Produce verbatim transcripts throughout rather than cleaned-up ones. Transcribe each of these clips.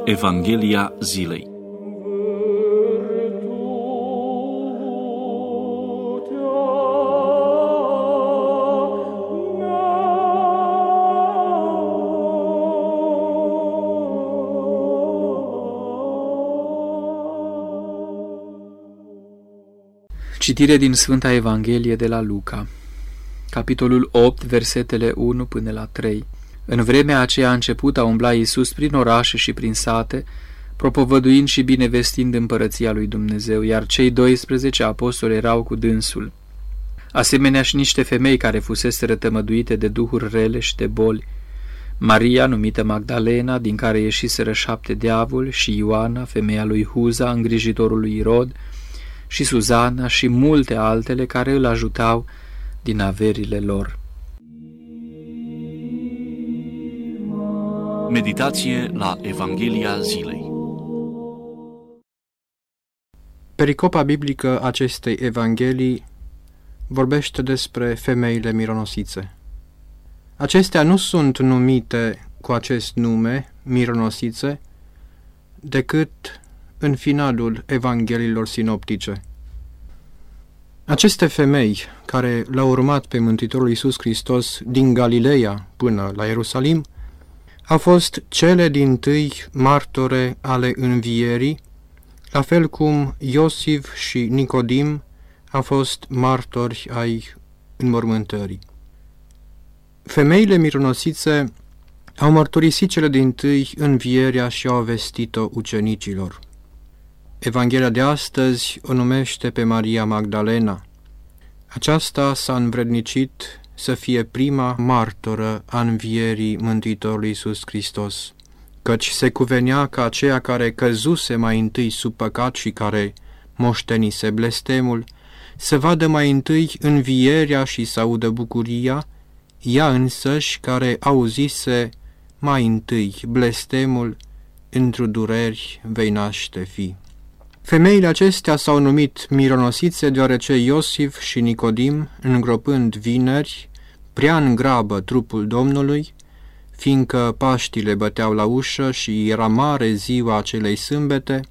Evanghelia zilei. Citire din Sfânta Evanghelie de la Luca, capitolul opt, versetele unu până la trei. În vremea aceea a început a umbla Iisus prin orașe și prin sate, propovăduind și binevestind împărăția lui Dumnezeu, iar cei doisprezece apostoli erau cu dânsul. Asemenea și niște femei care fusese rătămăduite de duhuri rele și de boli, Maria, numită Magdalena, din care ieșiseră șapte diavoli, și Ioana, femeia lui Huza, îngrijitorul lui Irod, și Suzana și multe altele care îl ajutau din averile lor. Meditație la Evanghelia zilei. Pericopa biblică acestei Evanghelii vorbește despre femeile mironosițe. Acestea nu sunt numite cu acest nume, mironosițe, decât în finalul Evangheliilor sinoptice. Aceste femei care l-au urmat pe Mântuitorul Iisus Hristos din Galileea până la Ierusalim au fost cele dintâi martore ale învierii, la fel cum Iosif și Nicodim au fost martori ai înmormântării. Femeile mironosițe au mărturisit cele dintâi învierea și au vestit-o ucenicilor. Evanghelia de astăzi o numește pe Maria Magdalena. Aceasta s-a învrednicit să fie prima martoră a învierii Mântuitorului Iisus Hristos, căci se cuvenea ca aceea care căzuse mai întâi sub păcat și care moștenise blestemul, să vadă mai întâi învierea și să audă bucuria, ea însăși care auzise mai întâi blestemul, într-o dureri vei naște fi. Femeile acestea s-au numit mironosițe deoarece Iosif și Nicodim, îngropând vineri, prea în grabă trupul Domnului, fiindcă Paștile băteau la ușă și era mare ziua acelei sâmbete,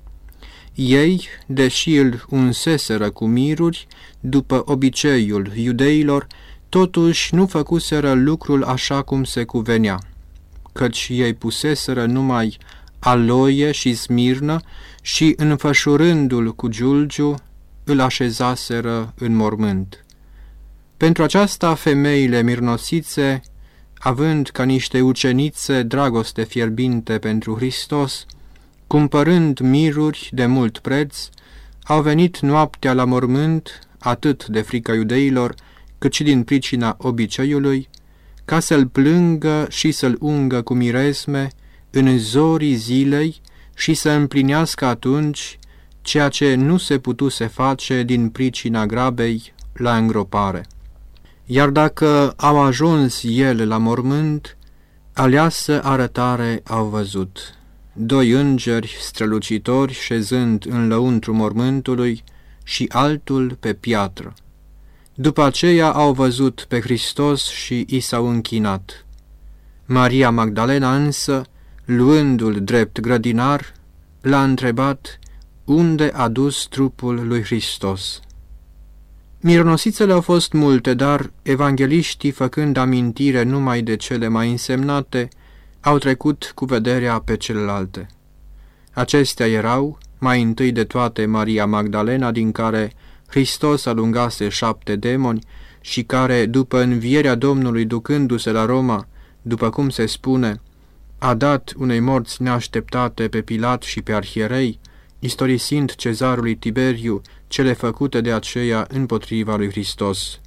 ei, deși îl unseseră cu miruri, după obiceiul iudeilor, totuși nu făcuseră lucrul așa cum se cuvenea, căci ei puseseră numai aloie și smirnă și, înfășurându-l cu giulgiu, îl așezaseră în mormânt. Pentru aceasta, femeile mironosițe, având ca niște ucenițe dragoste fierbinte pentru Hristos, cumpărând miruri de mult preț, au venit noaptea la mormânt, atât de frica iudeilor, cât și din pricina obiceiului, ca să-l plângă și să-l ungă cu miresme în zorii zilei și să împlinească atunci ceea ce nu se putuse face din pricina grabei la îngropare. Iar dacă au ajuns ele la mormânt, aleasă arătare au văzut: doi îngeri strălucitori șezând în lăuntru mormântului și altul pe piatră. După aceea au văzut pe Hristos și i s-au închinat. Maria Magdalena însă, luându-l drept grădinar, l-a întrebat unde a dus trupul lui Hristos. Mironosițele au fost multe, dar evangheliștii, făcând amintire numai de cele mai însemnate, au trecut cu vederea pe celelalte. Acestea erau, mai întâi de toate, Maria Magdalena, din care Hristos alungase șapte demoni și care, după învierea Domnului ducându-se la Roma, după cum se spune, a dat unei morți neașteptate pe Pilat și pe arhierei, istorisind cezarului Tiberiu cele făcute de aceea împotriva lui Hristos.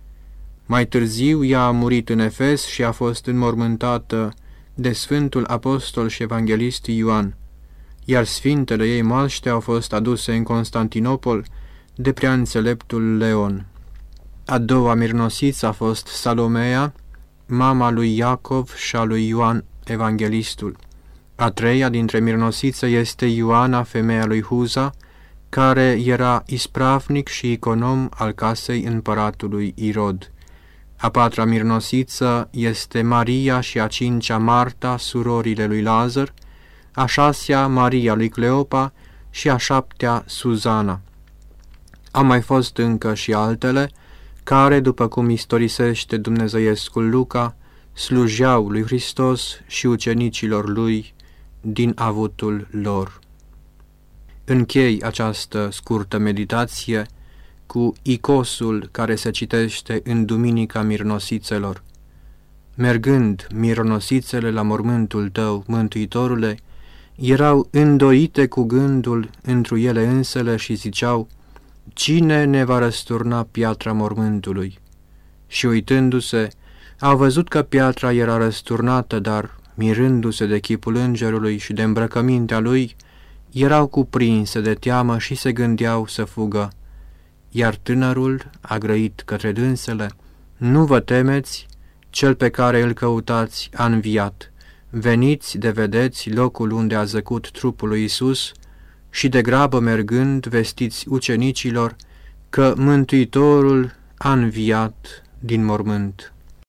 Mai târziu ea a murit în Efes și a fost înmormântată de Sfântul Apostol și Evanghelist Ioan, iar sfintele ei moaște au fost aduse în Constantinopol de preaînțeleptul Leon. A doua mironosiță a fost Salomea, mama lui Iacov și a lui Ioan Evanghelistul. A treia dintre mironosițe este Ioana, femeia lui Huza, care era ispravnic și econom al casei împăratului Irod. A patra mironosiță este Maria și a cincea Marta, surorile lui Lazar, a șasea Maria lui Cleopa și a șaptea Suzana. Au mai fost încă și altele, care, după cum istorisește dumnezeiescul Luca, slujeau lui Hristos și ucenicilor lui din avutul lor. Închei această scurtă meditație cu icosul care se citește în Duminica Mironosițelor. Mergând mironosițele la mormântul tău, Mântuitorule, erau îndoite cu gândul întru ele însele și ziceau: cine ne va răsturna piatra mormântului? Și uitându-se, au văzut că piatra era răsturnată, dar, mirându-se de chipul îngerului și de îmbrăcămintea lui, erau cuprinse de teamă și se gândeau să fugă. Iar tânărul a grăit către dânsele: nu vă temeți, cel pe care îl căutați a înviat. Veniți de vedeți locul unde a zăcut trupul lui Iisus și de grabă mergând vestiți ucenicilor că Mântuitorul a înviat din mormânt.